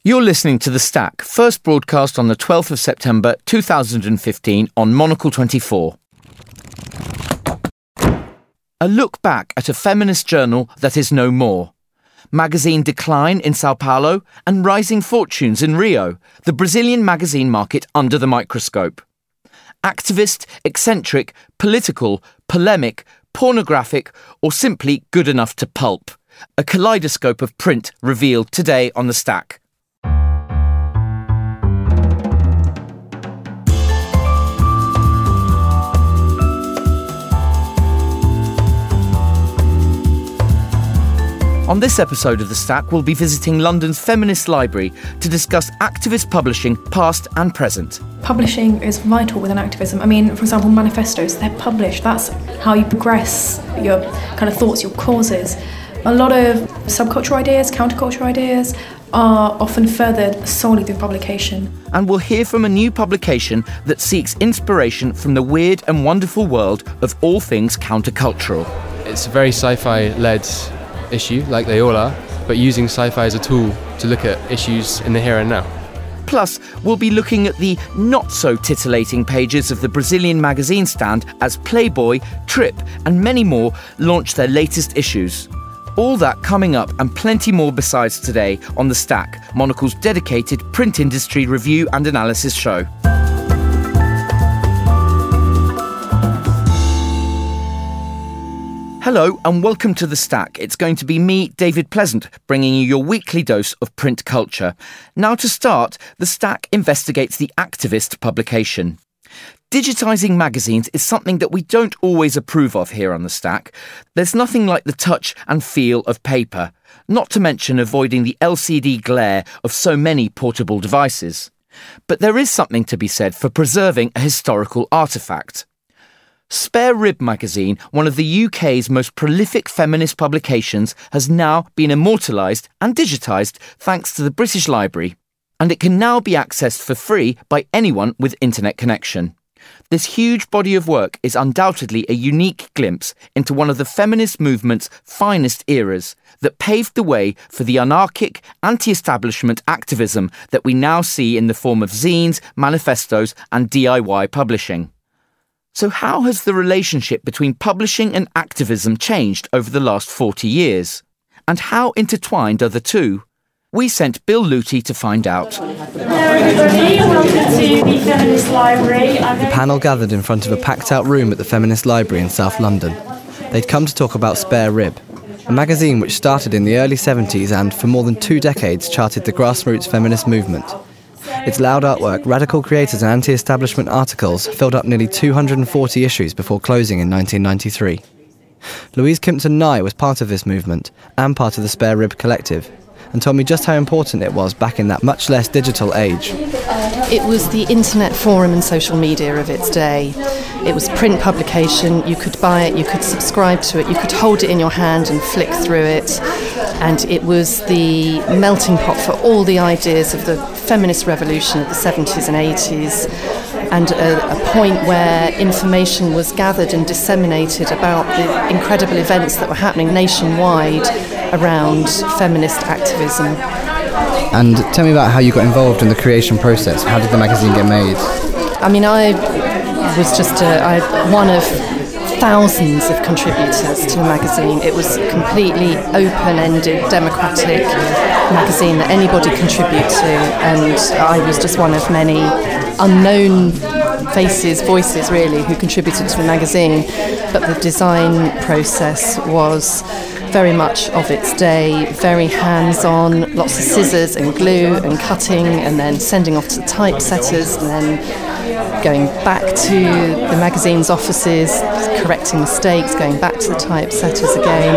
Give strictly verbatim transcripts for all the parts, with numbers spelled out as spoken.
You're listening to The Stack, first broadcast on the twelfth of September two thousand fifteen on Monocle twenty-four. A look back at a feminist journal that is no more. Magazine decline in Sao Paulo and rising fortunes in Rio, the Brazilian magazine market under the microscope. Activist, eccentric, political, polemic, pornographic, or simply good enough to pulp. A kaleidoscope of print revealed today on The Stack. On this episode of The Stack, we'll be visiting London's Feminist Library to discuss activist publishing, past and present. Publishing is vital within activism. I mean, for example, manifestos, they're published. That's how you progress your kind of thoughts, your causes. A lot of subculture ideas, counterculture ideas are often furthered solely through publication. And we'll hear from a new publication that seeks inspiration from the weird and wonderful world of all things countercultural. It's a very sci-fi-led issue, like they all are, but using sci-fi as a tool to look at issues in the here and now. Plus, we'll be looking at the not-so-titillating pages of the Brazilian magazine stand as Playboy, Trip and many more launch their latest issues. All that coming up and plenty more besides today on The Stack, Monocle's dedicated print industry review and analysis show. Hello and welcome to The Stack. It's going to be me, David Pleasant, bringing you your weekly dose of print culture. Now to start, The Stack investigates the activist publication. Digitising magazines is something that we don't always approve of here on The Stack. There's nothing like the touch and feel of paper, not to mention avoiding the L C D glare of so many portable devices. But there is something to be said for preserving a historical artefact. Spare Rib magazine, one of the U K's most prolific feminist publications, has now been immortalised and digitised thanks to the British Library, and it can now be accessed for free by anyone with internet connection. This huge body of work is undoubtedly a unique glimpse into one of the feminist movement's finest eras that paved the way for the anarchic, anti-establishment activism that we now see in the form of zines, manifestos and D I Y publishing. So how has the relationship between publishing and activism changed over the last forty years? And how intertwined are the two? We sent Bill Luty to find out. Hello everybody, welcome to the Feminist Library. The panel gathered in front of a packed-out room at the Feminist Library in South London. They'd come to talk about Spare Rib, a magazine which started in the early seventies and, for more than two decades, charted the grassroots feminist movement. Its loud artwork, radical creators and anti-establishment articles filled up nearly two hundred forty issues before closing in nineteen ninety-three. Louise Kimpton-Nye was part of this movement and part of the Spare Rib collective, and told me just how important it was back in that much less digital age. It was the internet forum and social media of its day. It was print publication, you could buy it, you could subscribe to it, you could hold it in your hand and flick through it. And it was the melting pot for all the ideas of the feminist revolution of the seventies and eighties, and a, a point where information was gathered and disseminated about the incredible events that were happening nationwide around feminist activism. And tell me about how you got involved in the creation process. How did the magazine get made? I mean, I was just a, I, one of thousands of contributors to the magazine. It was a completely open-ended, democratic magazine that anybody contribute to, and I was just one of many unknown faces, voices really, who contributed to the magazine. But the design process was very much of its day, very hands-on, lots of scissors and glue and cutting and then sending off to the typesetters and then going back to the magazine's offices, correcting mistakes, going back to the typesetters again,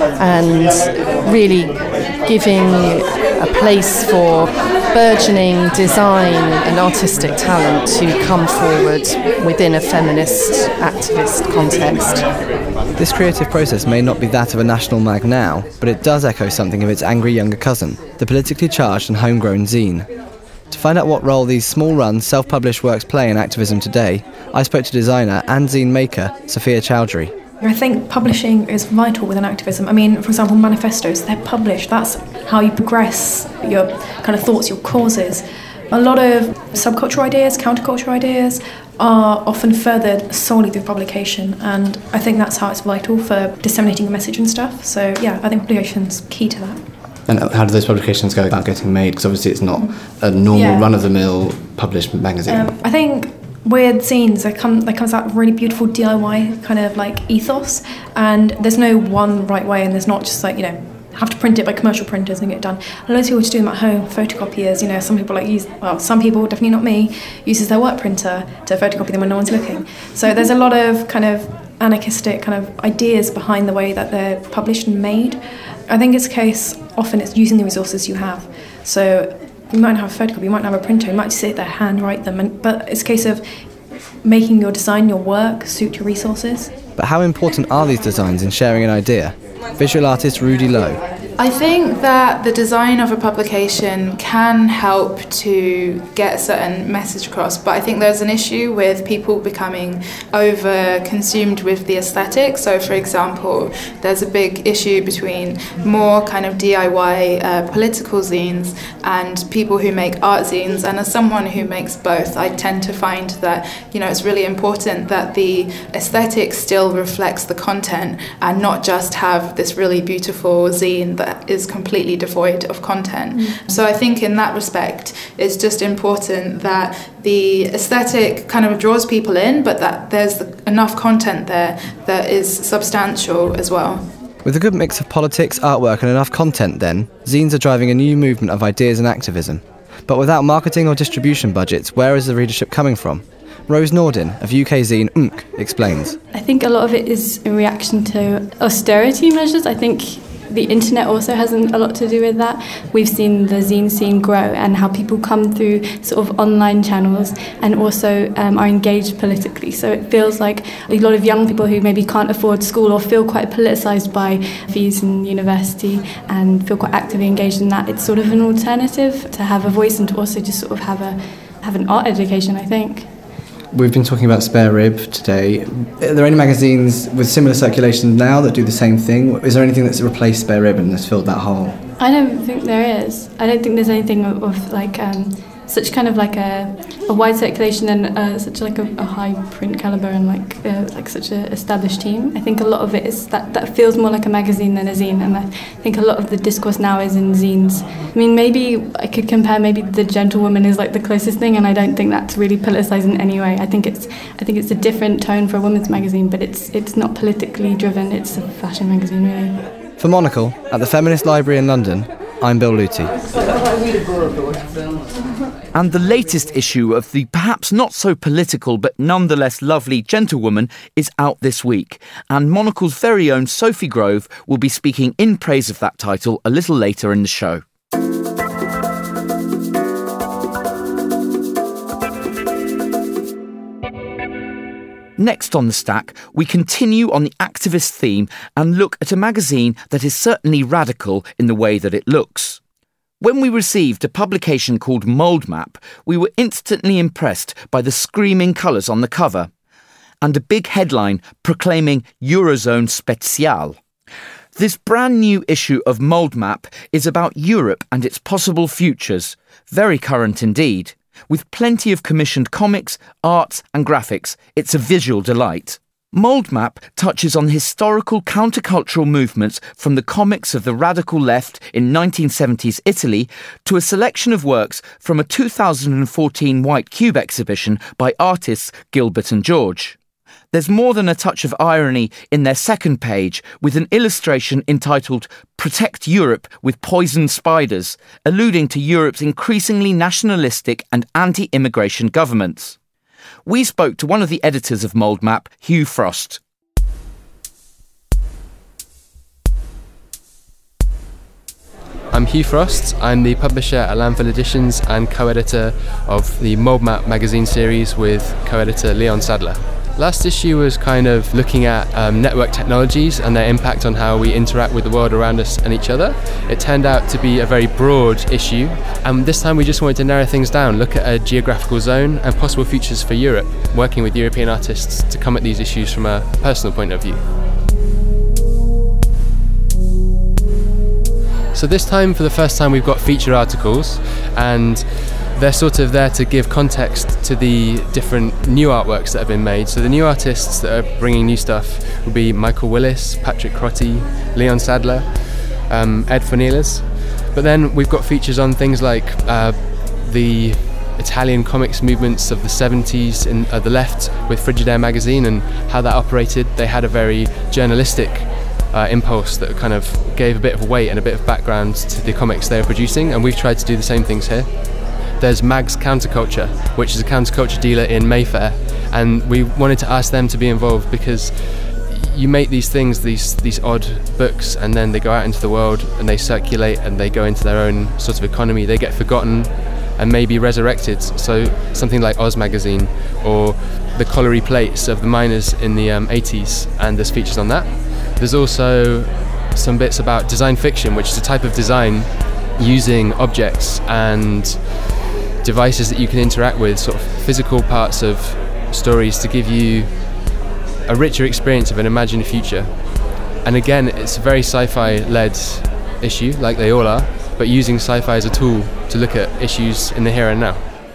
and really giving a place for burgeoning design and artistic talent to come forward within a feminist activist context. This creative process may not be that of a national mag now, but it does echo something of its angry younger cousin, the politically charged and homegrown zine. To find out what role these small-run, self-published works play in activism today, I spoke to designer and zine maker Sophia Chowdhury. I think publishing is vital within activism. I mean, for example, manifestos, they're published. That's how you progress your kind of thoughts, your causes. A lot of subculture ideas, counterculture ideas are often furthered solely through publication, and I think that's how it's vital for disseminating a message and stuff. So yeah, I think publication's key to that. And how do those publications go about getting made? Because obviously it's not a normal yeah. run-of-the-mill published magazine. Um, I think with zines, there, come, there comes that really beautiful D I Y kind of like ethos, and there's no one right way, and there's not just like, you know, have to print it by commercial printers and get it done. Loads of people just do them at home, photocopiers, you know, some people like use, well, some people, definitely not me, uses their work printer to photocopy them when no one's looking. So there's a lot of kind of anarchistic kind of ideas behind the way that they're published and made. I think it's a case, often it's using the resources you have. So you might not have a photocopy, you might not have a printer, you might just sit there, hand write them, and, but it's a case of making your design, your work, suit your resources. But how important are these designs in sharing an idea? Visual artist Rudy Lowe. I think that the design of a publication can help to get a certain message across, but I think there's an issue with people becoming over-consumed with the aesthetic. So, for example, there's a big issue between more kind of D I Y uh, political zines and people who make art zines. And as someone who makes both, I tend to find that, you know, it's really important that the aesthetic still reflects the content and not just have this really beautiful zine that is completely devoid of content. Mm-hmm. So I think in that respect, it's just important that the aesthetic kind of draws people in, but that there's enough content there that is substantial as well. With a good mix of politics, artwork and enough content then, zines are driving a new movement of ideas and activism. But without marketing or distribution budgets, where is the readership coming from? Rose Nordin of U K zine Unk explains. I think a lot of it is in reaction to austerity measures. I think the internet also has a lot to do with that. We've seen the zine scene grow and how people come through sort of online channels and also um, are engaged politically. So it feels like a lot of young people who maybe can't afford school or feel quite politicised by fees in university and feel quite actively engaged in that. It's sort of an alternative to have a voice and to also just sort of have a have an art education, I think. We've been talking about Spare Rib today. Are there any magazines with similar circulation now that do the same thing? Is there anything that's replaced Spare Rib and has filled that hole? I don't think there is. I don't think there's anything of, of like um, such kind of like a, a wide circulation and uh, such like a, a high print caliber and like uh, like such an established team. I think a lot of it is that that feels more like a magazine than a zine, and I think a lot of the discourse now is in zines. I mean, maybe I could compare maybe The Gentlewoman is like the closest thing, and I don't think that's really politicised in any way. I think it's I think it's a different tone for a women's magazine, but it's it's not politically driven. It's a fashion magazine, really. For Monocle, at the Feminist Library in London, I'm Bill Luty. And the latest issue of the perhaps not so political but nonetheless lovely Gentlewoman is out this week, and Monocle's very own Sophie Grove will be speaking in praise of that title a little later in the show. Next on the stack, we continue on the activist theme and look at a magazine that is certainly radical in the way that it looks. When we received a publication called Mould Map, we were instantly impressed by the screaming colours on the cover and a big headline proclaiming Eurozone Special. This brand new issue of Mould Map is about Europe and its possible futures, very current indeed. With plenty of commissioned comics, arts and graphics, it's a visual delight. Mould Map touches on historical countercultural movements from the comics of the radical left in nineteen seventies Italy to a selection of works from a two thousand fourteen White Cube exhibition by artists Gilbert and George. There's more than a touch of irony in their second page with an illustration entitled Protect Europe with Poison Spiders, alluding to Europe's increasingly nationalistic and anti-immigration governments. We spoke to one of the editors of Mould Map, Hugh Frost. I'm Hugh Frost. I'm the publisher at Landfill Editions and co-editor of the Mould Map magazine series with co-editor Leon Sadler. Last issue was kind of looking at um, network technologies and their impact on how we interact with the world around us and each other. It turned out to be a very broad issue, and this time we just wanted to narrow things down, look at a geographical zone and possible futures for Europe, working with European artists to come at these issues from a personal point of view. So this time, for the first time, we've got feature articles, and they're sort of there to give context to the different new artworks that have been made. So the new artists that are bringing new stuff will be Michael Willis, Patrick Crotty, Leon Sadler, um, Ed Fornielas. But then we've got features on things like uh, the Italian comics movements of the seventies in uh, the left with Frigidaire magazine and how that operated. They had a very journalistic uh, impulse that kind of gave a bit of weight and a bit of background to the comics they were producing, and we've tried to do the same things here. There's Mag's Counterculture, which is a counterculture dealer in Mayfair, and we wanted to ask them to be involved because you make these things, these these odd books, and then they go out into the world and they circulate and they go into their own sort of economy. They get forgotten and maybe resurrected. So something like Oz magazine or the colliery plates of the miners in the um, eighties, and there's features on that. There's also some bits about design fiction, which is a type of design using objects and devices that you can interact with, sort of physical parts of stories to give you a richer experience of an imagined future. And again, it's a very sci-fi led issue, like they all are, but using sci-fi as a tool to look at issues in the here and now.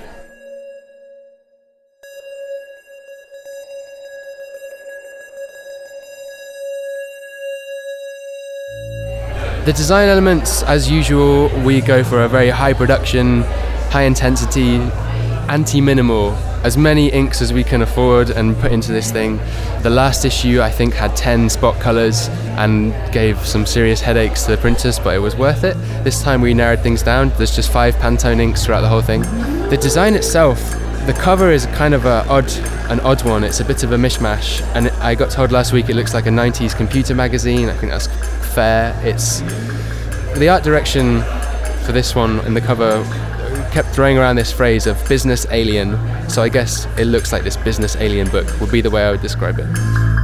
The design elements, as usual, we go for a very high production, high intensity, anti-minimal, as many inks as we can afford and put into this thing. The last issue, I think, had ten spot colours and gave some serious headaches to the printers, but it was worth it. This time we narrowed things down. There's just five Pantone inks throughout the whole thing. The design itself, the cover is kind of a odd, an odd one. It's a bit of a mishmash, and I got told last week it looks like a nineties computer magazine. I think that's fair. It's the art direction for this one in the cover kept throwing around this phrase of business alien, so I guess it looks like this business alien book would be the way I would describe it.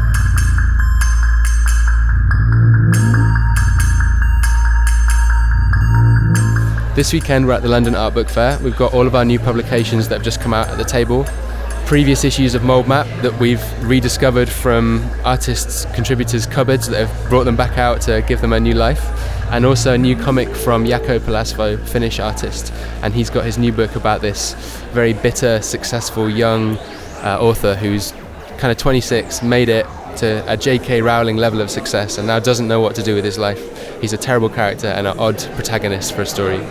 This weekend we're at the London Art Book Fair. We've got all of our new publications that have just come out at the table. Previous issues of Mould Map that we've rediscovered from artists' contributors' cupboards that have brought them back out to give them a new life. And also a new comic from Jaakko Palasvo, Finnish artist, and he's got his new book about this very bitter, successful young uh, author who's kind of twenty-six, made it to a J K Rowling level of success and now doesn't know what to do with his life. He's a terrible character and an odd protagonist for a story.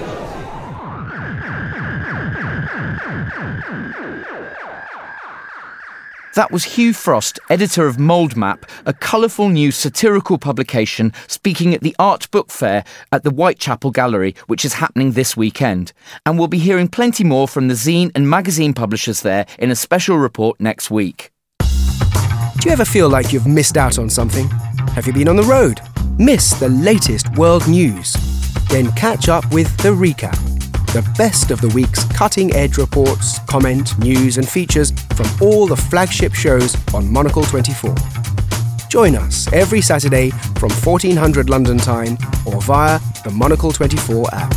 That was Hugh Frost, editor of Mould Map, a colourful new satirical publication speaking at the Art Book Fair at the Whitechapel Gallery, which is happening this weekend. And we'll be hearing plenty more from the zine and magazine publishers there in a special report next week. Do you ever feel like you've missed out on something? Have you been on the road? Miss the latest world news? Then catch up with The Recap, the best of the week's cutting-edge reports, comment, news and features from all the flagship shows on Monocle twenty-four. Join us every Saturday from fourteen hundred London time or via the Monocle twenty-four app.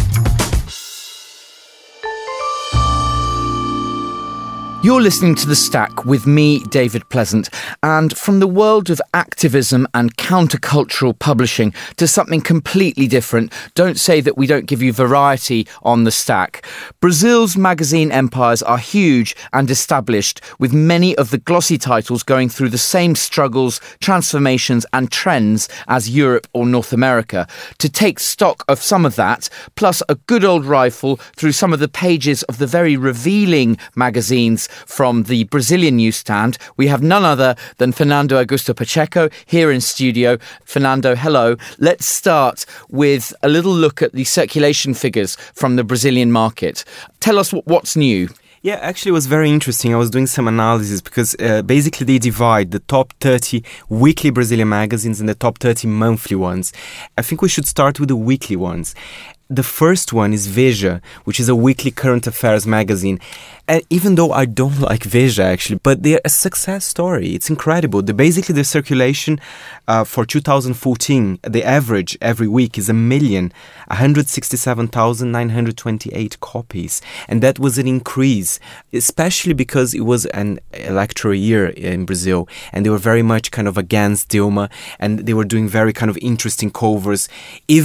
You're listening to The Stack with me, David Pleasant, and from the world of activism and countercultural publishing to something completely different. Don't say that we don't give you variety on The Stack. Brazil's magazine empires are huge and established, with many of the glossy titles going through the same struggles, transformations and trends as Europe or North America. To take stock of some of that, plus a good old rifle through some of the pages of the very revealing magazines from the Brazilian newsstand, we have none other than Fernando Augusto Pacheco here in studio. Fernando, hello. Let's start with a little look at the circulation figures from the Brazilian market. Tell us what's new. Yeah, actually it was very interesting. I was doing some analysis because uh, basically they divide the top thirty weekly Brazilian magazines and the top thirty monthly ones. I think we should start with the weekly ones. The first one is Veja, which is a weekly current affairs magazine. And even though I don't like Veja, actually, but they're a success story. It's incredible. The, basically, the circulation uh, for two thousand fourteen, the average every week is a million, one hundred sixty-seven thousand nine hundred twenty-eight copies. And that was an increase, especially because it was an electoral year in Brazil. And they were very much kind of against Dilma. And they were doing very kind of interesting covers. Even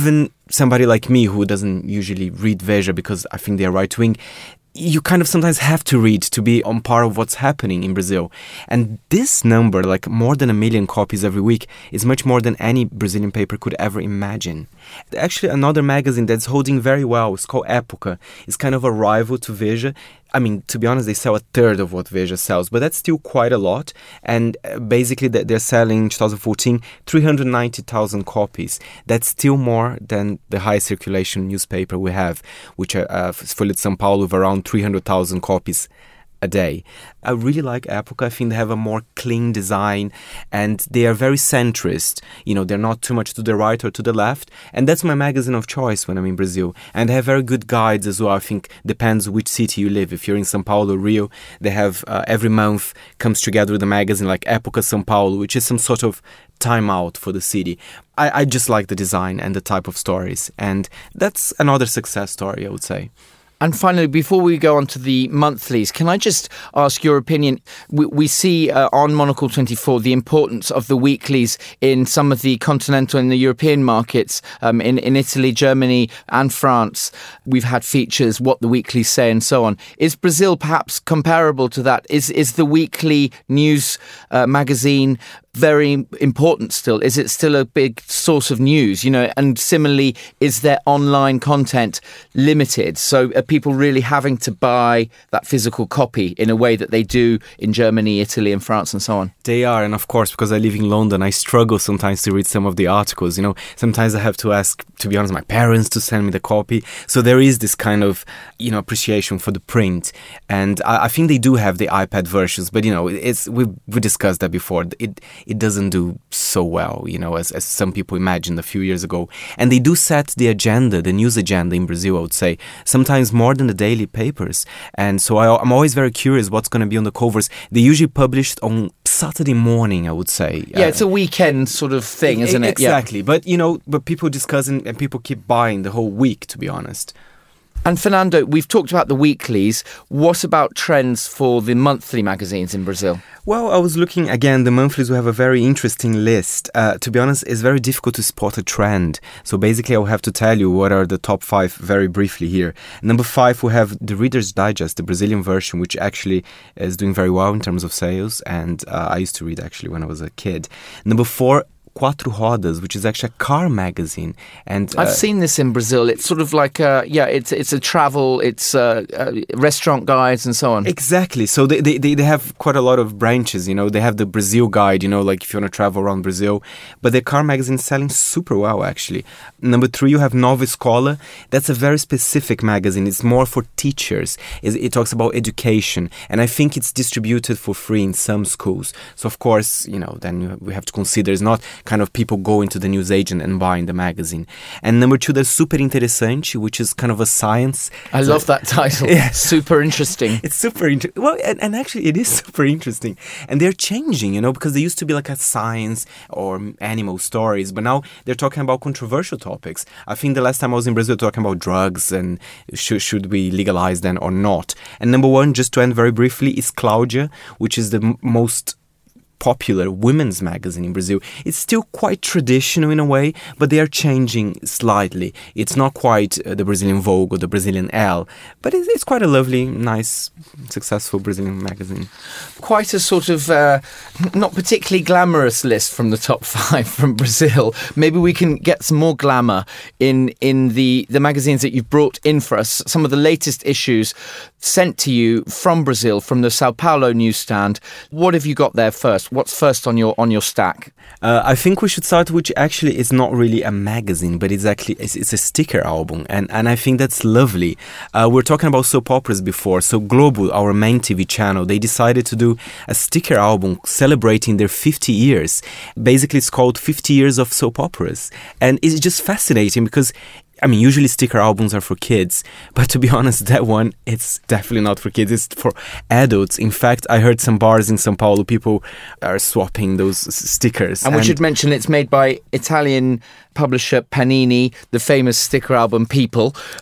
somebody like me who doesn't usually read Veja because I think they're right-wing, you kind of sometimes have to read to be on par of what's happening in Brazil. And this number, like more than a million copies every week, is much more than any Brazilian paper could ever imagine. Actually, another magazine that's holding very well is called Época. It's kind of a rival to Veja. I mean, to be honest, they sell a third of what Veja sells, but that's still quite a lot. And basically, they're selling in twenty fourteen three hundred ninety thousand copies. That's still more than the highest circulation newspaper we have, which uh, is Folha de São Paulo, with around three hundred thousand copies a day. I really like Época. I think they have a more clean design and they are very centrist. You know, they're not too much to the right or to the left. And that's my magazine of choice when I'm in Brazil. And they have very good guides as well. I think depends which city you live. If you're in São Paulo, Rio, they have uh, every month comes together with a magazine like Época São Paulo, which is some sort of time out for the city. I, I just like the design and the type of stories. And that's another success story, I would say. And finally, before we go on to the monthlies, can I just ask your opinion? We, we see uh, on Monocle twenty-four the importance of the weeklies in some of the continental and the European markets, um, in, in Italy, Germany and France. We've had features, what the weeklies say and so on. Is Brazil perhaps comparable to that? Is, is the weekly news uh, magazine very important still? Is it still a big source of news? You know, and similarly, is their online content limited? So are people really having to buy that physical copy in a way that they do in Germany, Italy and France and so on? They are, and of course, because I live in London, I struggle sometimes to read some of the articles. You know, sometimes I have to ask, to be honest, my parents to send me the copy. So there is this kind of, you know, appreciation for the print. And I, I think they do have the iPad versions, but, you know, it's we we discussed that before. It it doesn't do so well, you know, as, as some people imagined a few years ago. And they do set the agenda, the news agenda in Brazil, I would say, sometimes more than the daily papers. And so I, I'm always very curious what's going to be on the covers. They usually published on Saturday morning, I would say. Yeah, uh, it's a weekend sort of thing, isn't it? Exactly. Yeah. But, you know, but people discussing and people keep buying the whole week, to be honest. And Fernando, we've talked about the weeklies. What about trends for the monthly magazines in Brazil? Well, I was looking, again, the monthlies, we have a very interesting list. Uh, to be honest, it's very difficult to spot a trend. So basically, I'll have to tell you what are the top five very briefly here. Number five, we have the Reader's Digest, the Brazilian version, which actually is doing very well in terms of sales. And uh, I used to read, actually, when I was a kid. Number four, Quatro Rodas, which is actually a car magazine. And uh, I've seen this in Brazil. It's sort of like a, yeah, it's it's a travel, it's uh, uh, restaurant guides and so on. Exactly. So they, they, they have quite a lot of branches, you know. They have the Brazil guide, you know, like if you want to travel around Brazil. But the car magazine is selling super well, actually. Number three, you have Nova Escola. That's a very specific magazine. It's more for teachers. It, it talks about education. And I think it's distributed for free in some schools. So, of course, you know, then we have to consider it's not kind of people going to the newsagent and buying the magazine. And number two, there's Super Interessante, which is kind of a science. I so, love that title. Yeah. Super interesting. It's super interesting. Well, and, and actually it is super interesting. And they're changing, you know, because they used to be like a science or animal stories, but now they're talking about controversial topics. I think the last time I was in Brazil talking about drugs and should, should we legalize them or not. And number one, just to end very briefly, is Cláudia, which is the m- most popular women's magazine in Brazil. It's still quite traditional in a way, but they are changing slightly. It's not quite uh, the Brazilian Vogue or the Brazilian Elle, but it's, it's quite a lovely, nice, successful Brazilian magazine. Quite a sort of uh, not particularly glamorous list from the top five from Brazil. Maybe we can get some more glamour in in the, the magazines that you've brought in for us. Some of the latest issues sent to you from Brazil, from the Sao Paulo newsstand. What have you got there first? What's first on your on your stack? Uh, I think we should start, which actually is not really a magazine, but it's actually it's, it's a sticker album, and and I think that's lovely. Uh, we're talking about soap operas before, so Globo, our main T V channel, they decided to do a sticker album celebrating their fifty years. Basically, it's called fifty years of soap operas, and it's just fascinating because, I mean, usually sticker albums are for kids, but to be honest, that one, it's definitely not for kids. It's for adults. In fact, I heard some bars in São Paulo, people are swapping those s- stickers. And, and we should mention it's made by Italian publisher Panini, the famous sticker album People.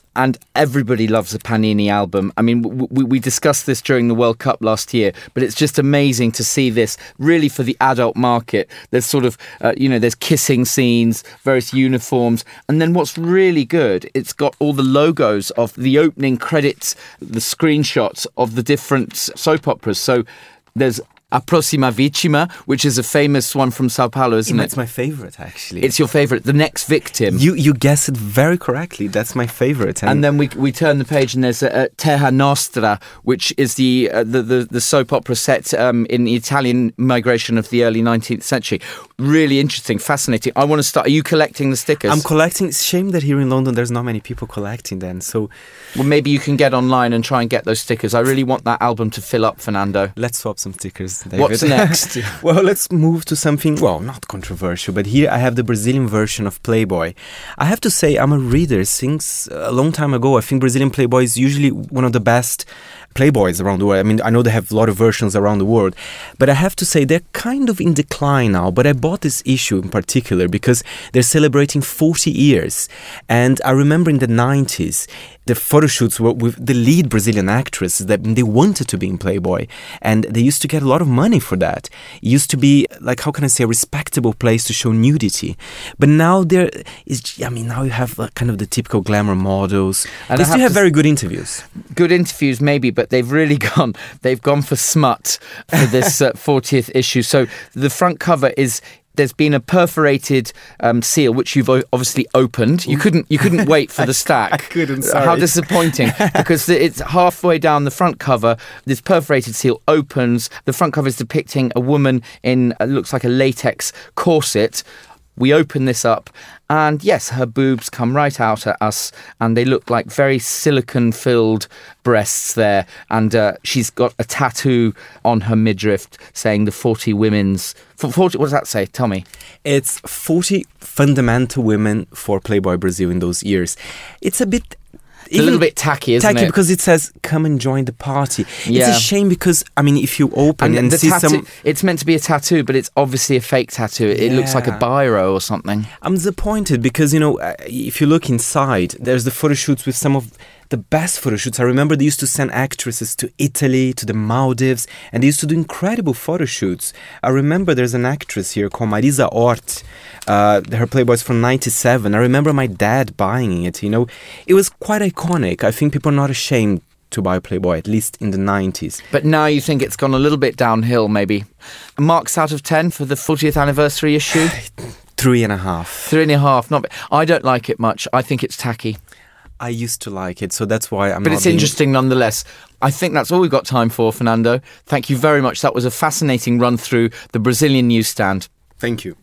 And everybody loves a Panini album. I mean, we, we discussed this during the World Cup last year, but it's just amazing to see this really for the adult market. There's sort of, uh, you know, there's kissing scenes, various uniforms. And then what's really good, it's got all the logos of the opening credits, the screenshots of the different soap operas. So there's A Próxima Vítima, which is a famous one from Sao Paulo, isn't yeah, it? It's my favorite, actually. It's your favourite, The Next Victim. You you guessed it very correctly. That's my favorite. And, and then we we turn the page and there's a, a Terra Nostra, which is the uh, the, the the soap opera set um, in the Italian migration of the early nineteenth century. Really interesting, fascinating. I want to start. Are you collecting the stickers? I'm collecting. It's a shame that here in London there's not many people collecting them. So, well, maybe you can get online and try and get those stickers. I really want that album to fill up, Fernando. Let's swap some stickers, David. What's next? Well, let's move to something, well, not controversial, but here I have the Brazilian version of Playboy. I have to say, I'm a reader since a long time ago. I think Brazilian Playboy is usually one of the best Playboys around the world. I mean, I know they have a lot of versions around the world, but I have to say they're kind of in decline now. But I bought this issue in particular because they're celebrating forty years. And I remember in the nineties, the photo shoots were with the lead Brazilian actresses that they wanted to be in Playboy. And they used to get a lot of money for that. It used to be, like, how can I say, a respectable place to show nudity. But now there is, I mean, now you have uh, kind of the typical glamour models. And they still have, have very good interviews. Good interviews, maybe, but they've really gone, they've gone for smut for this uh, fortieth issue. So the front cover is, there's been a perforated um, seal, which you've o- obviously opened. You couldn't you couldn't wait for the stack. I couldn't, sorry. How disappointing. Because it's halfway down the front cover, this perforated seal opens. The front cover is depicting a woman in, uh, looks like a latex corset. We open this up, and yes, her boobs come right out at us, and they look like very silicone-filled breasts there. And uh, she's got a tattoo on her midriff saying the forty women's... forty, what does that say? Tell me. It's forty fundamental women for Playboy Brazil in those years. It's a bit... It's a little bit tacky, isn't tacky it? Because it says, come and join the party. Yeah. It's a shame because, I mean, if you open and, and the see tattoo, some... It's meant to be a tattoo, but it's obviously a fake tattoo. It Yeah. looks like a biro or something. I'm disappointed because, you know, uh, if you look inside, there's the photo shoots with some of the best photo shoots. I remember they used to send actresses to Italy, to the Maldives, and they used to do incredible photo shoots. I remember there's an actress here called Marisa Hort. Uh, her Playboy's from ninety-seven. I remember my dad buying it, you know. It was quite iconic. I think people are not ashamed to buy Playboy, at least in the nineties. But now you think it's gone a little bit downhill, maybe. Marks out of ten for the fortieth anniversary issue? Three and a half. Three and a half. Not. I don't like it much. I think it's tacky. I used to like it, so that's why I'm But not it's being... interesting nonetheless. I think that's all we've got time for, Fernando. Thank you very much. That was a fascinating run through the Brazilian newsstand. Thank you.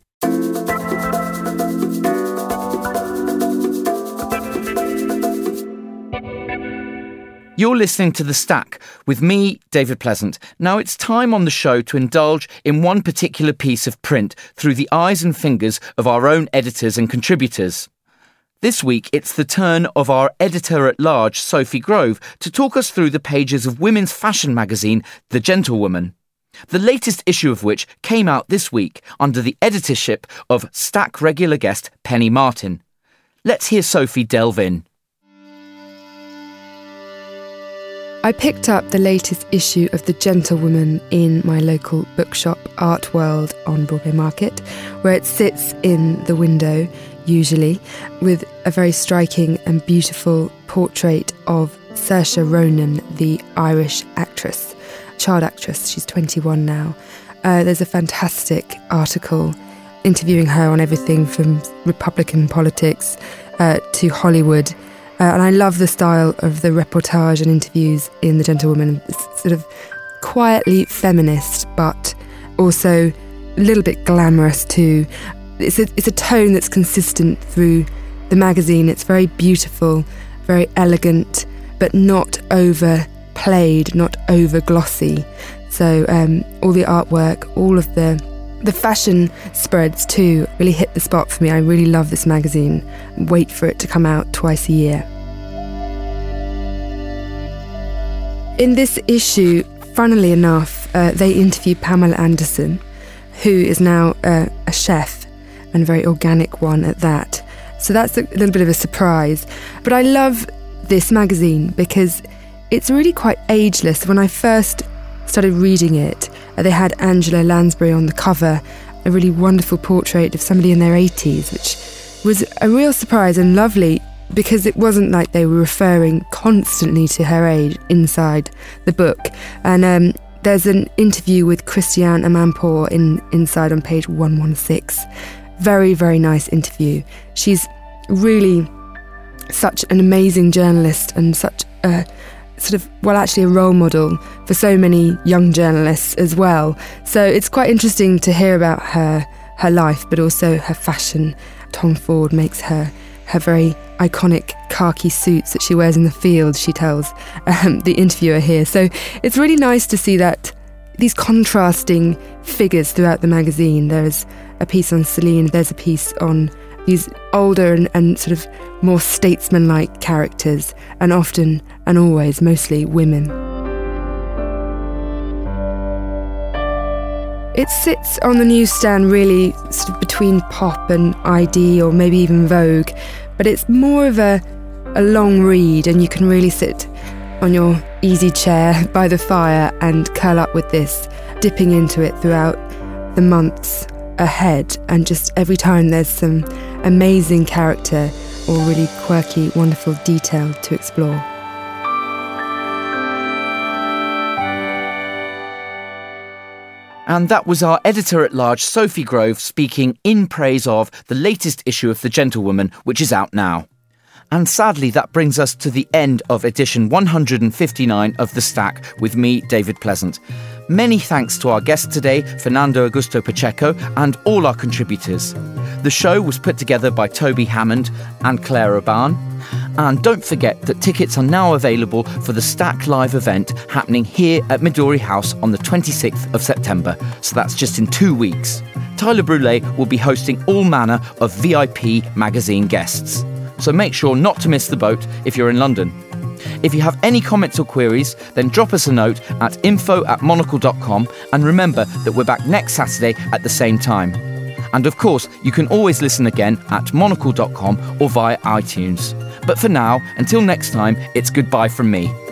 You're listening to The Stack with me, David Pleasant. Now it's time on the show to indulge in one particular piece of print through the eyes and fingers of our own editors and contributors. This week, it's the turn of our editor-at-large, Sophie Grove, to talk us through the pages of women's fashion magazine, The Gentlewoman, the latest issue of which came out this week under the editorship of Stack regular guest Penny Martin. Let's hear Sophie delve in. I picked up the latest issue of The Gentlewoman in my local bookshop, Art World on Broadway Market, where it sits in the window, usually, with a very striking and beautiful portrait of Saoirse Ronan, the Irish actress, child actress. She's twenty-one now. Uh, there's a fantastic article interviewing her on everything from Republican politics uh, to Hollywood. Uh, and I love the style of the reportage and interviews in The Gentlewoman. It's sort of quietly feminist, but also a little bit glamorous too. It's a, it's a tone that's consistent through the magazine. It's very beautiful, very elegant, but not overplayed, not over glossy. So um, all the artwork, all of the the fashion spreads too really hit the spot for me. I really love this magazine. Wait for it to come out twice a year. In this issue, funnily enough, uh, they interview Pamela Anderson, who is now uh, a chef, and a very organic one at that. So that's a little bit of a surprise. But I love this magazine because it's really quite ageless. When I first started reading it, they had Angela Lansbury on the cover, a really wonderful portrait of somebody in their eighties, which was a real surprise and lovely because it wasn't like they were referring constantly to her age inside the book. And um, there's an interview with Christiane Amanpour in, inside on page one sixteen. Very, very nice interview. She's really such an amazing journalist and such a sort of, well, actually a role model for so many young journalists as well. So it's quite interesting to hear about her, her life, but also her fashion. Tom Ford makes her her very iconic khaki suits that she wears in the field, she tells um, the interviewer here. So it's really nice to see that these contrasting figures throughout the magazine. There's a piece on Celine, there's a piece on these older and, and sort of more statesman-like characters, and often and always mostly women. It sits on the newsstand really sort of between Pop and I D or maybe even Vogue, but it's more of a, a long read, and you can really sit on your easy chair by the fire and curl up with this, dipping into it throughout the months ahead, and just every time there's some amazing character or really quirky, wonderful detail to explore. And that was our editor-at-large, Sophie Grove, speaking in praise of the latest issue of The Gentlewoman, which is out now. And sadly, that brings us to the end of edition one hundred fifty-nine of The Stack with me, David Pleasant. Many thanks to our guest today, Fernando Augusto Pacheco, and all our contributors. The show was put together by Toby Hammond and Claire Oban. And don't forget that tickets are now available for the Stack Live event happening here at Midori House on the twenty-sixth of September, so that's just in two weeks. Tyler Brûlé will be hosting all manner of V I P magazine guests. So make sure not to miss the boat if you're in London. If you have any comments or queries, then drop us a note at info at monocle dot com, and remember that we're back next Saturday at the same time. And of course, you can always listen again at monocle dot com or via iTunes. But for now, until next time, it's goodbye from me.